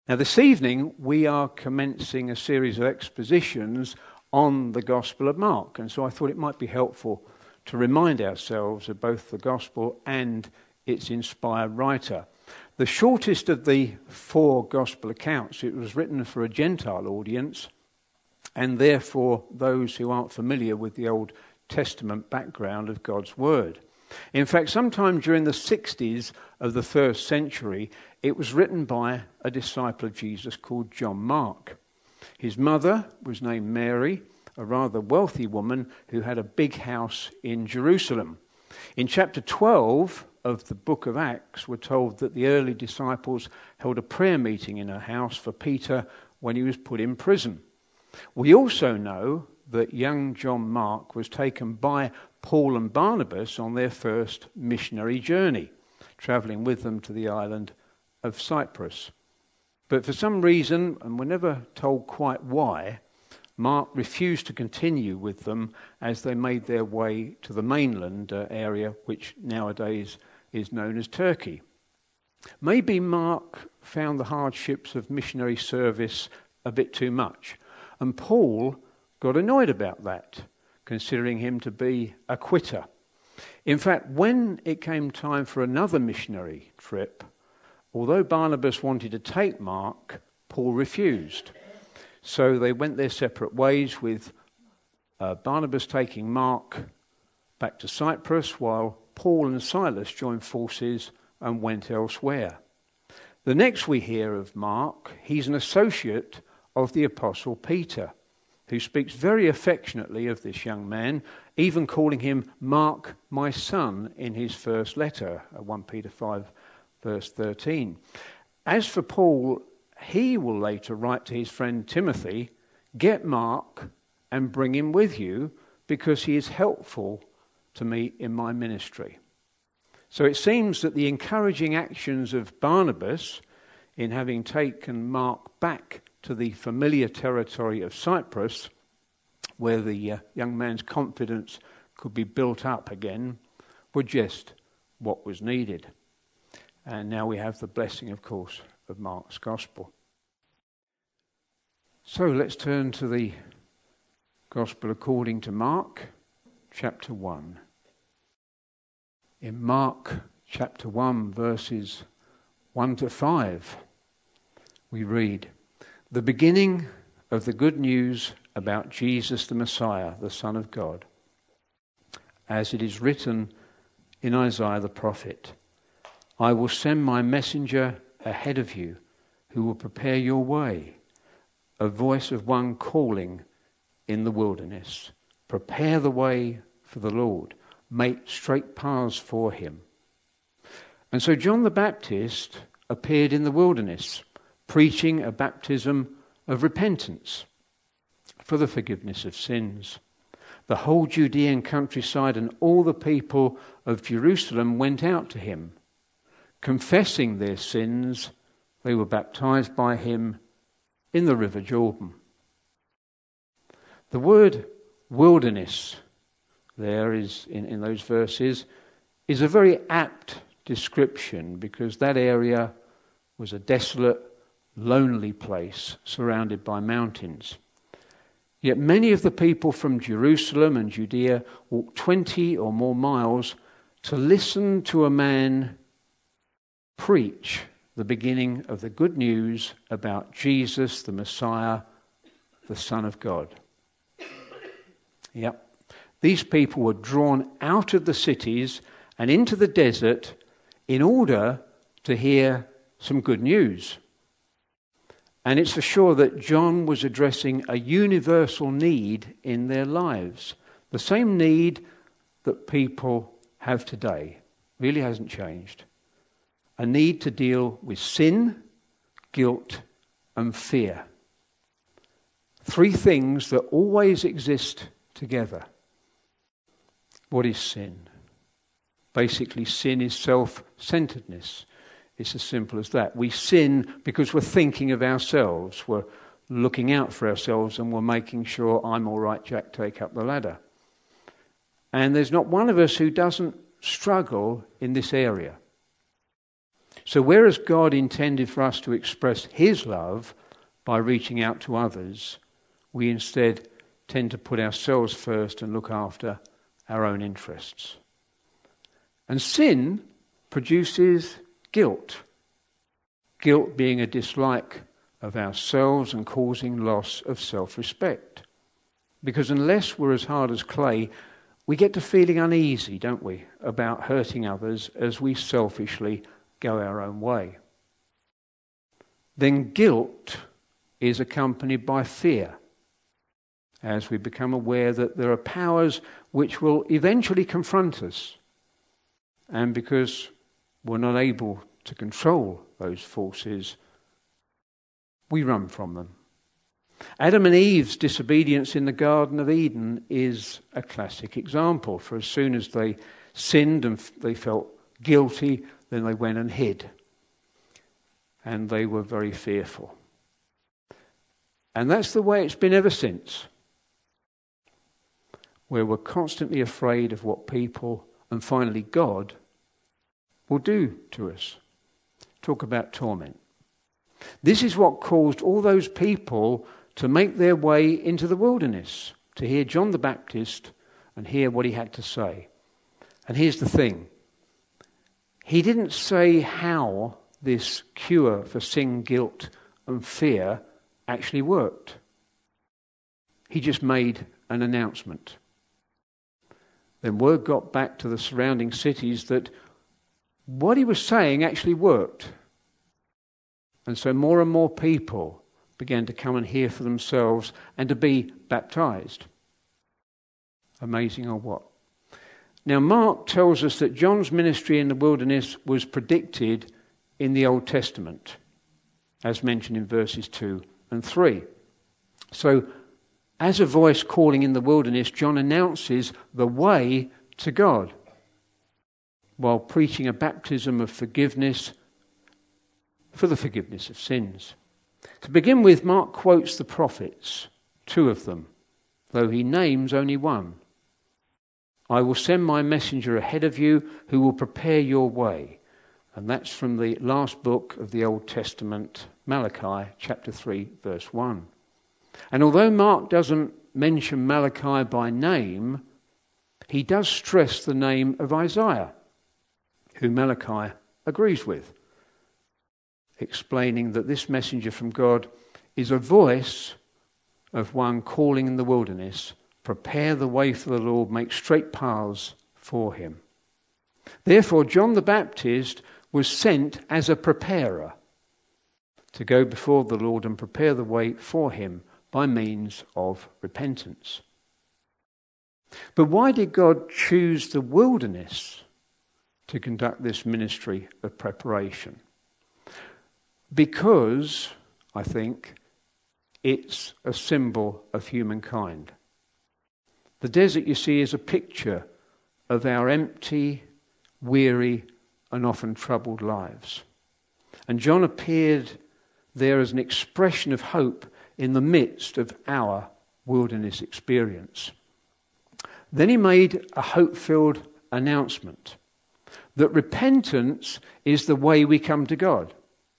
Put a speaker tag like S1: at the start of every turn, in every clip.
S1: Now, this evening, we are commencing a series of expositions on the Gospel of Mark, and so I thought it might be helpful to remind ourselves of both the Gospel and its inspired writer. The shortest of the four Gospel accounts, it was written for a Gentile audience, and therefore those who aren't familiar with the Old Testament background of God's Word. In fact, sometime during the 60s of the first century, it was written by a disciple of Jesus called John Mark. His mother was named Mary, a rather wealthy woman who had a big house in Jerusalem. In chapter 12 of the book of Acts, we're told that the early disciples held a prayer meeting in her house for Peter when he was put in prison. We also know that young John Mark was taken by Paul and Barnabas on their first missionary journey, travelling with them to the island of Cyprus. But for some reason, and we're never told quite why, Mark refused to continue with them as they made their way to the mainland area, which nowadays is known as Turkey. Maybe Mark found the hardships of missionary service a bit too much, and Paul got annoyed about that, considering him to be a quitter. In fact, when it came time for another missionary trip, although Barnabas wanted to take Mark, Paul refused. So they went their separate ways, with Barnabas taking Mark back to Cyprus, while Paul and Silas joined forces and went elsewhere. The next we hear of Mark, he's an associate of the Apostle Peter, who speaks very affectionately of this young man, even calling him Mark, my son, in his first letter, 1 Peter 5, verse 13. As for Paul, he will later write to his friend Timothy, "Get Mark and bring him with you, because he is helpful to me in my ministry." So it seems that the encouraging actions of Barnabas in having taken Mark back to the familiar territory of Cyprus, where the young man's confidence could be built up again, were just what was needed. And now we have the blessing, of course, of Mark's Gospel. So let's turn to the Gospel according to Mark, chapter 1. In Mark chapter 1, verses 1 to 5, we read, "The beginning of the good news about Jesus the Messiah, the Son of God, as it is written in Isaiah the prophet, I will send my messenger ahead of you, who will prepare your way, a voice of one calling in the wilderness, prepare the way for the Lord, make straight paths for him." And so John the Baptist appeared in the wilderness, preaching a baptism of repentance for the forgiveness of sins. The whole Judean countryside and all the people of Jerusalem went out to him. Confessing their sins, they were baptized by him in the river Jordan. The word wilderness there is in those verses is a very apt description, because that area was a desolate, lonely place surrounded by mountains. Yet many of the people from Jerusalem and Judea walked 20 or more miles to listen to a man preach the beginning of the good news about Jesus, the Messiah, the Son of God. Yep. These people were drawn out of the cities and into the desert in order to hear some good news. And it's for sure that John was addressing a universal need in their lives. The same need that people have today. Really hasn't changed. A need to deal with sin, guilt, and fear. Three things that always exist together. What is sin? Basically, sin is self-centeredness. It's as simple as that. We sin because we're thinking of ourselves. We're looking out for ourselves, and we're making sure, I'm all right, Jack, take up the ladder. And there's not one of us who doesn't struggle in this area. So whereas God intended for us to express his love by reaching out to others, we instead tend to put ourselves first and look after our own interests. And sin produces guilt. Guilt being a dislike of ourselves and causing loss of self-respect. Because unless we're as hard as clay, we get to feeling uneasy, don't we, about hurting others as we selfishly go our own way. Then guilt is accompanied by fear, as we become aware that there are powers which will eventually confront us. And because we're not able to control those forces, we run from them. Adam and Eve's disobedience in the Garden of Eden is a classic example. For as soon as they sinned and they felt guilty, then they went and hid. And they were very fearful. And that's the way it's been ever since. Where we're constantly afraid of what people, and finally God, will do to us. Talk about torment. This is what caused all those people to make their way into the wilderness, to hear John the Baptist and hear what he had to say. And here's the thing. He didn't say how this cure for sin, guilt and fear actually worked. He just made an announcement. Then word got back to the surrounding cities that what he was saying actually worked. And so more and more people began to come and hear for themselves and to be baptized. Amazing or what? Now Mark tells us that John's ministry in the wilderness was predicted in the Old Testament, as mentioned in verses 2 and 3. So as a voice calling in the wilderness, John announces the way to God, while preaching a baptism of forgiveness for the forgiveness of sins. To begin with, Mark quotes the prophets, 2 of them, though he names only one. I will send my messenger ahead of you who will prepare your way. And that's from the last book of the Old Testament, Malachi, chapter 3, verse 1. And although Mark doesn't mention Malachi by name, he does stress the name of Isaiah, who Malachi agrees with, explaining that this messenger from God is a voice of one calling in the wilderness, prepare the way for the Lord, make straight paths for him. Therefore, John the Baptist was sent as a preparer to go before the Lord and prepare the way for him by means of repentance. But why did God choose the wilderness to conduct this ministry of preparation? Because, I think, it's a symbol of humankind. The desert, you see, is a picture of our empty, weary, and often troubled lives. And John appeared there as an expression of hope in the midst of our wilderness experience. Then he made a hope-filled announcement that repentance is the way we come to God,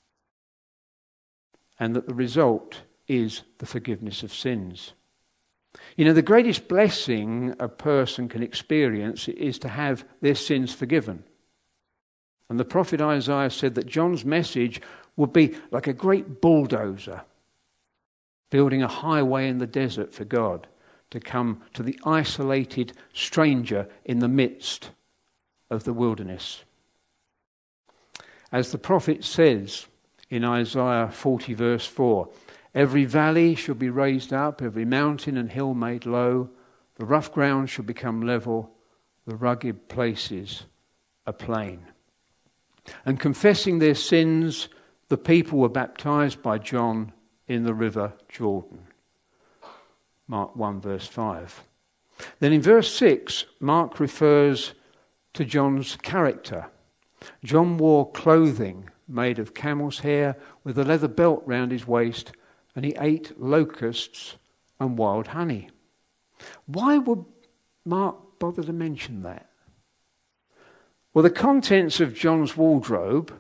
S1: and that the result is the forgiveness of sins. You know, the greatest blessing a person can experience is to have their sins forgiven. And the prophet Isaiah said that John's message would be like a great bulldozer, building a highway in the desert for God to come to the isolated stranger in the midst of the wilderness. As the prophet says in Isaiah 40 verse 4, every valley shall be raised up, every mountain and hill made low, the rough ground shall become level, the rugged places a plain. And confessing their sins, the people were baptized by John in the river Jordan. Mark 1 verse 5. Then in verse 6, Mark refers to John's character. John wore clothing made of camel's hair with a leather belt round his waist, and he ate locusts and wild honey. Why would Mark bother to mention that? Well, the contents of John's wardrobe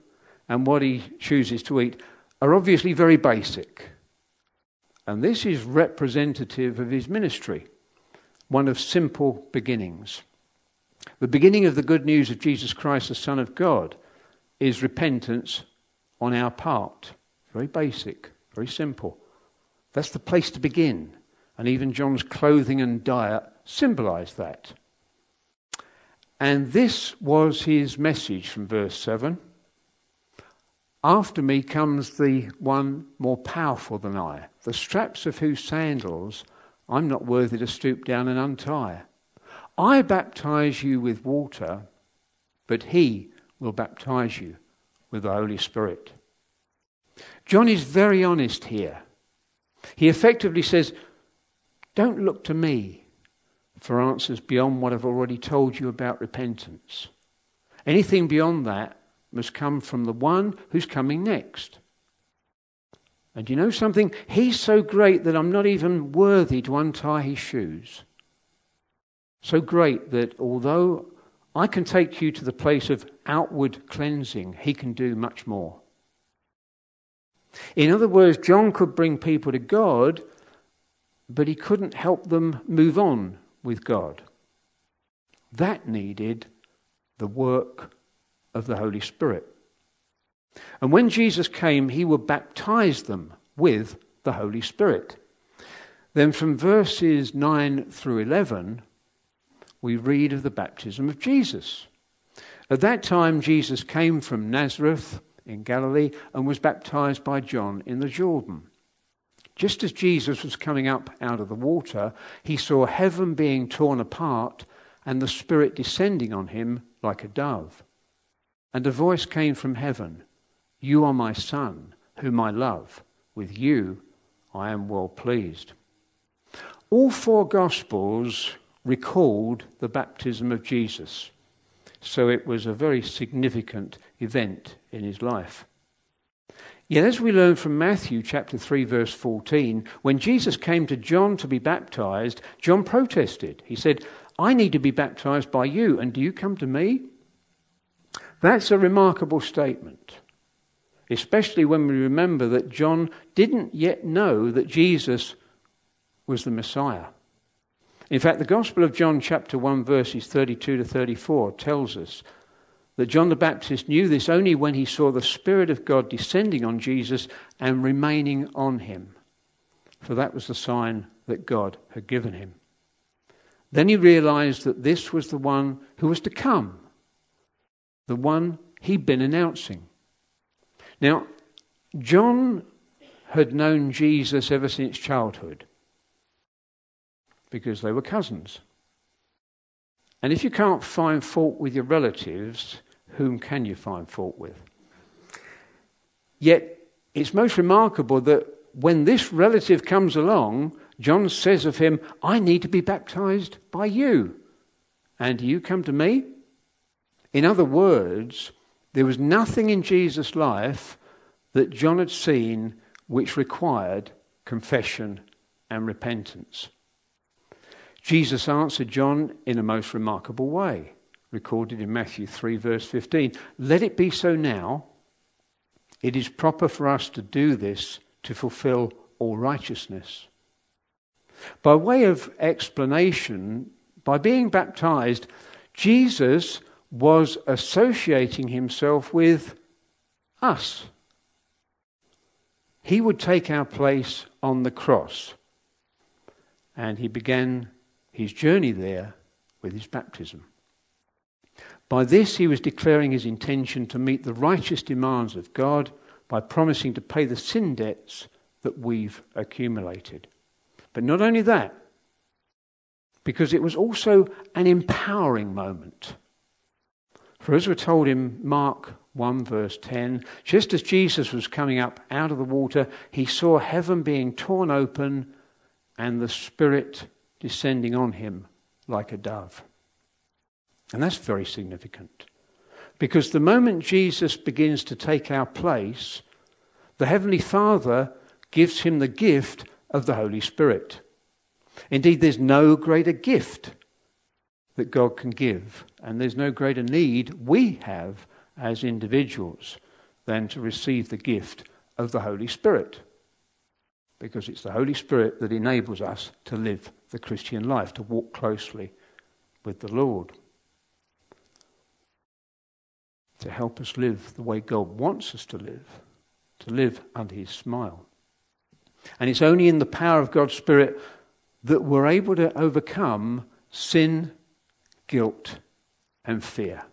S1: and what he chooses to eat are obviously very basic. And this is representative of his ministry, one of simple beginnings. The beginning of the good news of Jesus Christ, the Son of God, is repentance on our part. Very basic, very simple. That's the place to begin. And even John's clothing and diet symbolize that. And this was his message from verse 7. After me comes the one more powerful than I, the straps of whose sandals I'm not worthy to stoop down and untie. I baptize you with water, but he will baptize you with the Holy Spirit. John is very honest here. He effectively says, don't look to me for answers beyond what I've already told you about repentance. Anything beyond that must come from the one who's coming next. And you know something? He's so great that I'm not even worthy to untie his shoes. So great that although I can take you to the place of outward cleansing, he can do much more. In other words, John could bring people to God, but he couldn't help them move on with God. That needed the work of the Holy Spirit. And when Jesus came, he would baptize them with the Holy Spirit. Then from verses 9 through 11, we read of the baptism of Jesus. At that time, Jesus came from Nazareth in Galilee and was baptized by John in the Jordan. Just as Jesus was coming up out of the water, he saw heaven being torn apart and the Spirit descending on him like a dove. And a voice came from heaven, "You are my Son, whom I love. With you I am well pleased." All four Gospels recalled the baptism of Jesus. So it was a very significant event in his life. Yet as we learn from Matthew chapter 3 verse 14, when Jesus came to John to be baptized, John protested. He said, "I need to be baptized by you, and do you come to me?" That's a remarkable statement, especially when we remember that John didn't yet know that Jesus was the Messiah. In fact, the Gospel of John chapter 1 verses 32 to 34 tells us that John the Baptist knew this only when he saw the Spirit of God descending on Jesus and remaining on him. For that was the sign that God had given him. Then he realized that this was the one who was to come, the one he'd been announcing. Now, John had known Jesus ever since childhood, because they were cousins. And if you can't find fault with your relatives, whom can you find fault with? Yet, it's most remarkable that when this relative comes along, John says of him, "I need to be baptized by you. And do you come to me?" In other words, there was nothing in Jesus' life that John had seen which required confession and repentance. Jesus answered John in a most remarkable way, recorded in Matthew 3 verse 15. "Let it be so now. It is proper for us to do this to fulfill all righteousness." By way of explanation, by being baptized, Jesus was associating himself with us. He would take our place on the cross, and he began his journey there with his baptism. By this, he was declaring his intention to meet the righteous demands of God by promising to pay the sin debts that we've accumulated. But not only that, because it was also an empowering moment. For as we're told in Mark 1 verse 10, just as Jesus was coming up out of the water, he saw heaven being torn open and the Spirit descending on him like a dove. And that's very significant, because the moment Jesus begins to take our place, the Heavenly Father gives him the gift of the Holy Spirit. Indeed, there's no greater gift that God can give, and there's no greater need we have as individuals than to receive the gift of the Holy Spirit. Because it's the Holy Spirit that enables us to live the Christian life, to walk closely with the Lord. To help us live the way God wants us to live under his smile. And it's only in the power of God's Spirit that we're able to overcome sin, guilt, and fear.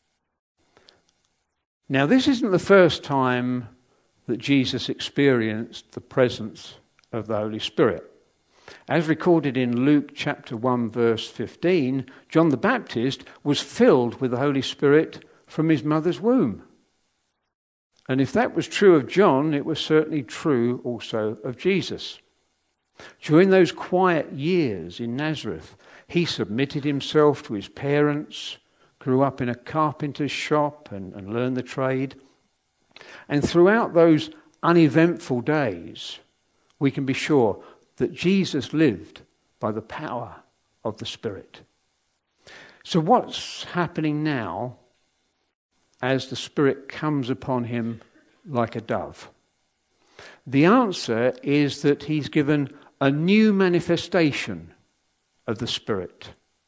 S1: Now, this isn't the first time that Jesus experienced the presence of the Holy Spirit. As recorded in Luke chapter 1 verse 15, John the Baptist was filled with the Holy Spirit from his mother's womb. And if that was true of John, it was certainly true also of Jesus. During those quiet years in Nazareth, he submitted himself to his parents, grew up in a carpenter's shop and learned the trade. And throughout those uneventful days, we can be sure that Jesus lived by the power of the Spirit. So what's happening now as the Spirit comes upon him like a dove? The answer is that he's given a new manifestation of the Spirit,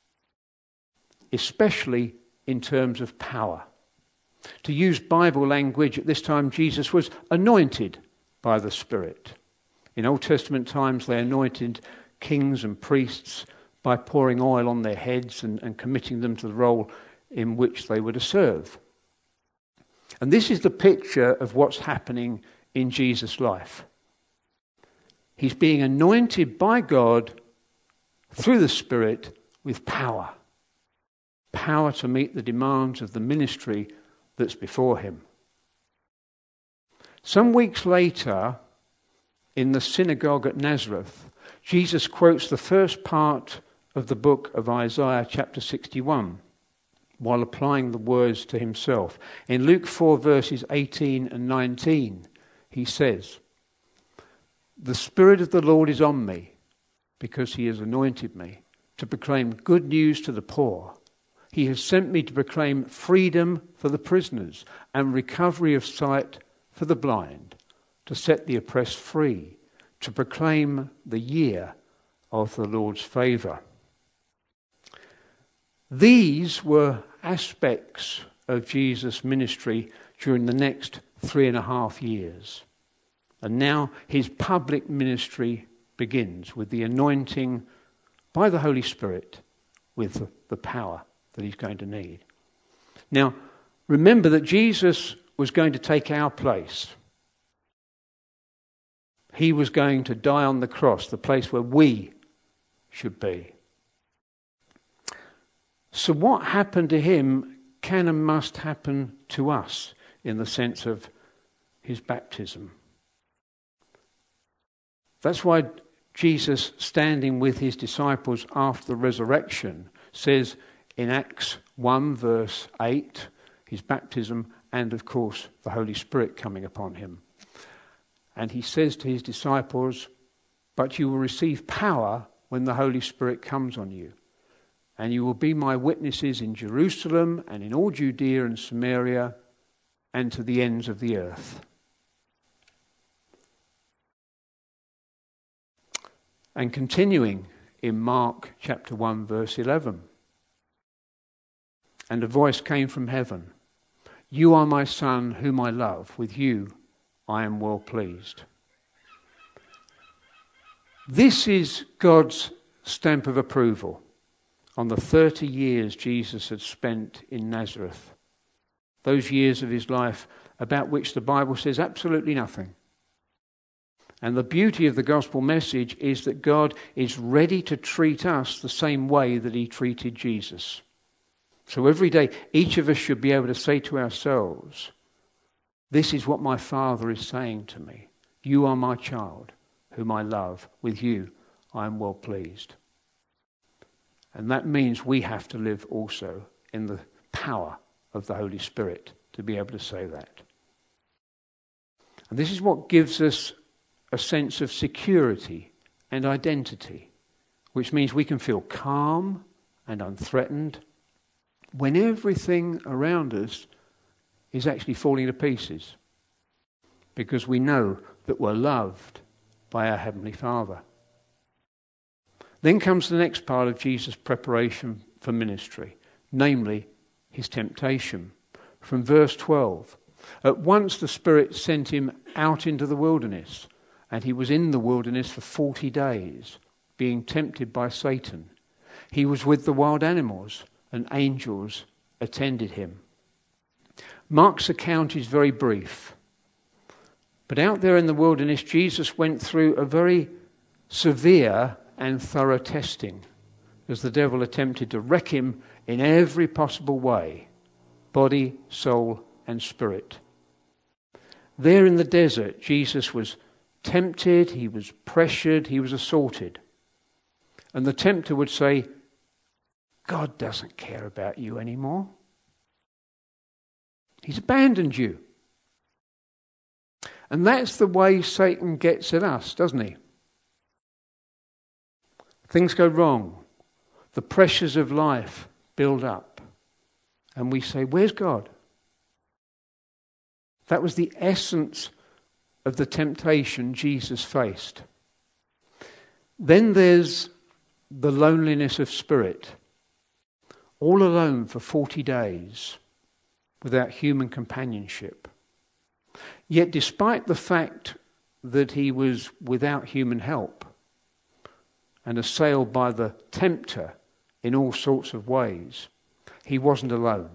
S1: especially in terms of power. To use Bible language, at this time Jesus was anointed by the Spirit. In Old Testament times they anointed kings and priests by pouring oil on their heads and committing them to the role in which they were to serve. And this is the picture of what's happening in Jesus' life. He's being anointed by God through the Spirit with power. Power to meet the demands of the ministry that's before him. Some weeks later, in the synagogue at Nazareth, Jesus quotes the first part of the book of Isaiah chapter 61 while applying the words to himself. In Luke 4 verses 18 and 19, he says, "The Spirit of the Lord is on me, because he has anointed me to proclaim good news to the poor. He has sent me to proclaim freedom for the prisoners and recovery of sight for the blind, to set the oppressed free, to proclaim the year of the Lord's favour." These were aspects of Jesus' ministry during the next 3.5 years. And now his public ministry begins with the anointing by the Holy Spirit with the power that he's going to need. Now, remember that Jesus was going to take our place. He was going to die on the cross, the place where we should be. So what happened to him can and must happen to us in the sense of his baptism. That's why Jesus, standing with his disciples after the resurrection, says in Acts 1 verse 8, his baptism and of course the Holy Spirit coming upon him. And he says to his disciples, "But you will receive power when the Holy Spirit comes on you. And you will be my witnesses in Jerusalem and in all Judea and Samaria and to the ends of the earth." And continuing in Mark chapter 1 verse 11. "And a voice came from heaven, 'You are my Son whom I love. With you I am well pleased.'" This is God's stamp of approval on the 30 years Jesus had spent in Nazareth. Those years of his life about which the Bible says absolutely nothing. And the beauty of the gospel message is that God is ready to treat us the same way that he treated Jesus. So every day, each of us should be able to say to ourselves, "This is what my Father is saying to me. You are my child, whom I love. With you I am well pleased." And that means we have to live also in the power of the Holy Spirit to be able to say that. And this is what gives us a sense of security and identity, which means we can feel calm and unthreatened when everything around us is actually falling to pieces because we know that we're loved by our Heavenly Father. Then comes the next part of Jesus' preparation for ministry, namely his temptation. From verse 12, at once the Spirit sent him out into the wilderness, and he was in the wilderness for 40 days, being tempted by Satan. He was with the wild animals, and angels attended him. Mark's account is very brief. But out there in the wilderness, Jesus went through a very severe and thorough testing as the devil attempted to wreck him in every possible way, body, soul, and spirit. There in the desert, Jesus was tempted, he was pressured, he was assaulted. And the tempter would say, God doesn't care about you anymore. He's abandoned you. And that's the way Satan gets at us, doesn't he? Things go wrong. The pressures of life build up. And we say, where's God? That was the essence of the temptation Jesus faced. Then there's the loneliness of spirit. All alone for 40 days without human companionship. Yet despite the fact that he was without human help and assailed by the tempter in all sorts of ways, he wasn't alone.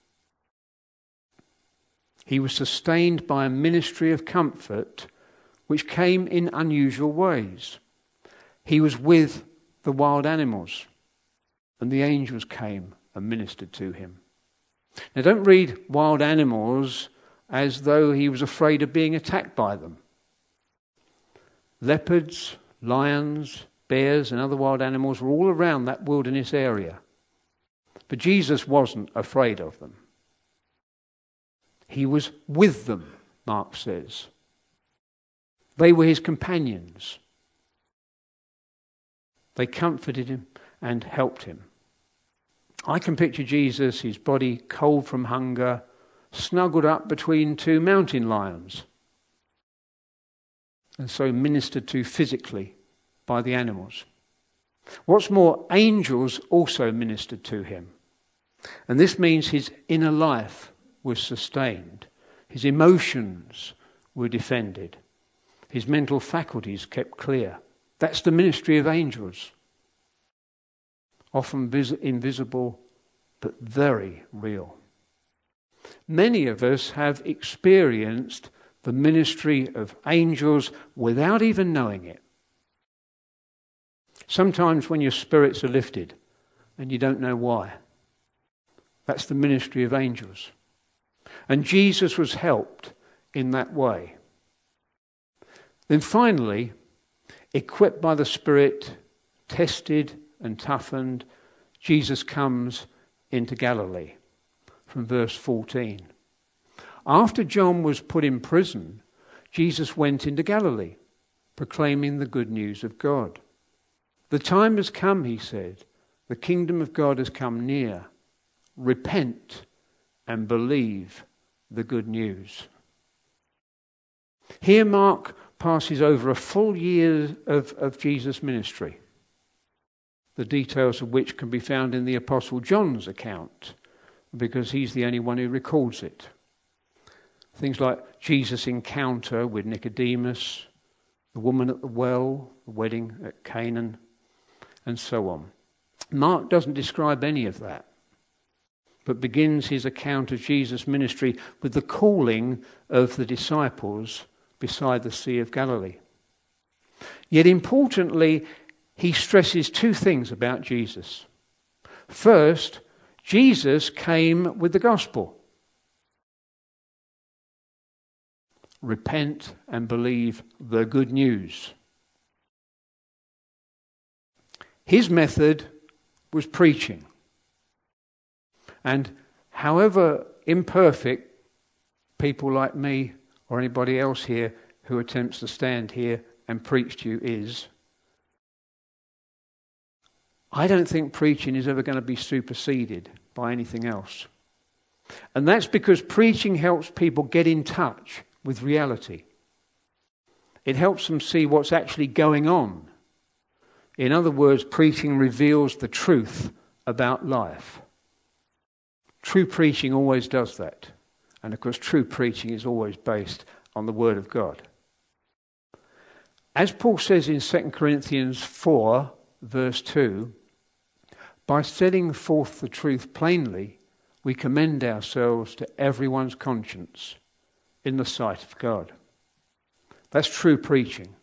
S1: He was sustained by a ministry of comfort which came in unusual ways. He was with the wild animals, and the angels came and ministered to him. Now don't read wild animals as though he was afraid of being attacked by them. Leopards, lions, bears and other wild animals were all around that wilderness area. But Jesus wasn't afraid of them. He was with them, Mark says. They were his companions. They comforted him and helped him. I can picture Jesus, his body cold from hunger, snuggled up between two mountain lions, and so ministered to physically by the animals. What's more, angels also ministered to him. And this means his inner life was sustained. His emotions were defended. His mental faculties kept clear. That's the ministry of angels. Often invisible, but very real. Many of us have experienced the ministry of angels without even knowing it. Sometimes when your spirits are lifted and you don't know why. That's the ministry of angels. And Jesus was helped in that way. Then finally, equipped by the Spirit, tested and toughened, Jesus comes into Galilee from verse 14. After John was put in prison, Jesus went into Galilee, proclaiming the good news of God. The time has come, he said. The kingdom of God has come near. Repent and believe the good news. Here Mark passes over a full year of Jesus' ministry, the details of which can be found in the Apostle John's account, because he's the only one who records it. Things like Jesus' encounter with Nicodemus, the woman at the well, the wedding at Canaan, and so on. Mark doesn't describe any of that, but begins his account of Jesus' ministry with the calling of the disciples beside the Sea of Galilee. Yet importantly, he stresses two things about Jesus. First, Jesus came with the gospel. Repent and believe the good news. His method was preaching. And however imperfect people like me or anybody else here who attempts to stand here and preach to you is, I don't think preaching is ever going to be superseded by anything else. And that's because preaching helps people get in touch with reality. It helps them see what's actually going on. In other words, preaching reveals the truth about life. True preaching always does that. And of course, true preaching is always based on the Word of God. As Paul says in 2 Corinthians 4, verse 2, by setting forth the truth plainly, we commend ourselves to everyone's conscience in the sight of God. That's true preaching.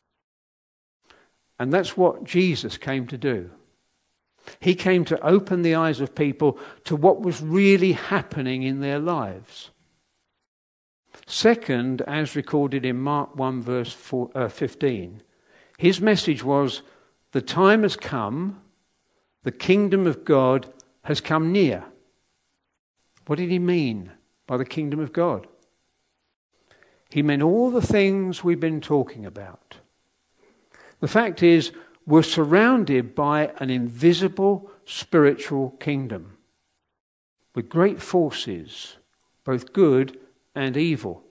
S1: And that's what Jesus came to do. He came to open the eyes of people to what was really happening in their lives. Second, as recorded in Mark 1 verse 15, his message was, the time has come, the kingdom of God has come near. What did he mean by the kingdom of God? He meant all the things we've been talking about. The fact is, we're surrounded by an invisible spiritual kingdom with great forces, both good and evil.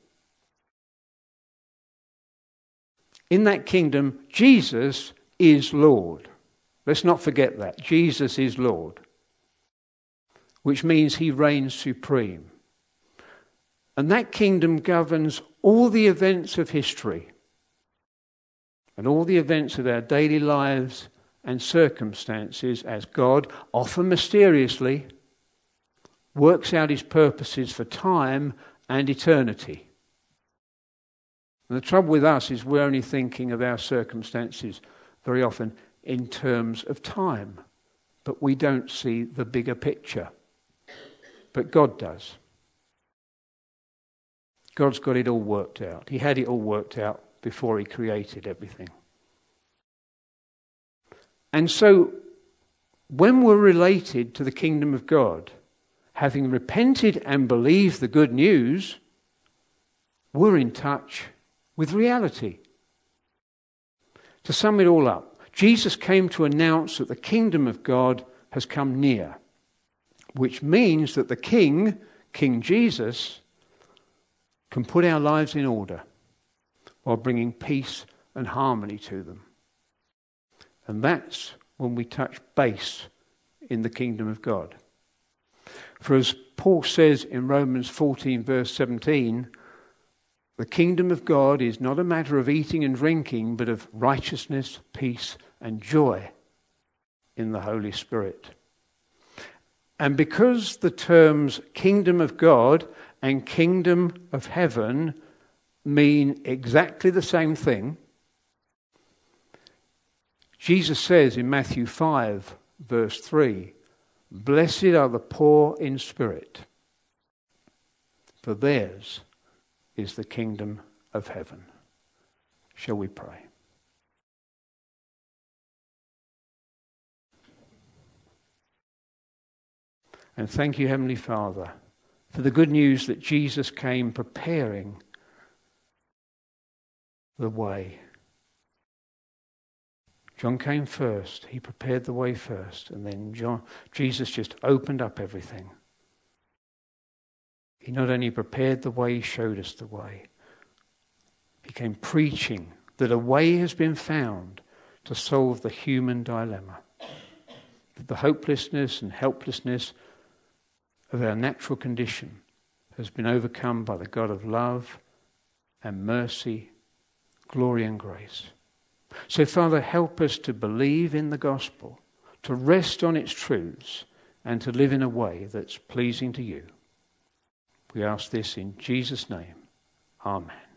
S1: In that kingdom, Jesus is Lord. Let's not forget that. Jesus is Lord, which means he reigns supreme. And that kingdom governs all the events of history and all the events of our daily lives and circumstances as God, often mysteriously, works out his purposes for time and eternity. And the trouble with us is we're only thinking of our circumstances very often in terms of time, but we don't see the bigger picture. But God does. God's got it all worked out. He had it all worked out before he created everything. And so, when we're related to the kingdom of God, having repented and believed the good news, we're in touch with reality. To sum it all up, Jesus came to announce that the kingdom of God has come near, which means that the King, King Jesus, can put our lives in order while bringing peace and harmony to them. And that's when we touch base in the kingdom of God. For as Paul says in Romans 14 verse 17, the kingdom of God is not a matter of eating and drinking, but of righteousness, peace, and joy in the Holy Spirit. And because the terms kingdom of God and kingdom of heaven mean exactly the same thing, Jesus says in Matthew 5 verse 3, blessed are the poor in spirit, for theirs is the kingdom of heaven. Shall we pray? And thank you, Heavenly Father, for the good news that Jesus came preparing the way. John came first. He prepared the way first. And then Jesus just opened up everything. He not only prepared the way, he showed us the way. He came preaching that a way has been found to solve the human dilemma. That the hopelessness and helplessness of our natural condition has been overcome by the God of love and mercy, glory and grace. So, Father, help us to believe in the gospel, to rest on its truths, and to live in a way that's pleasing to you. We ask this in Jesus' name. Amen.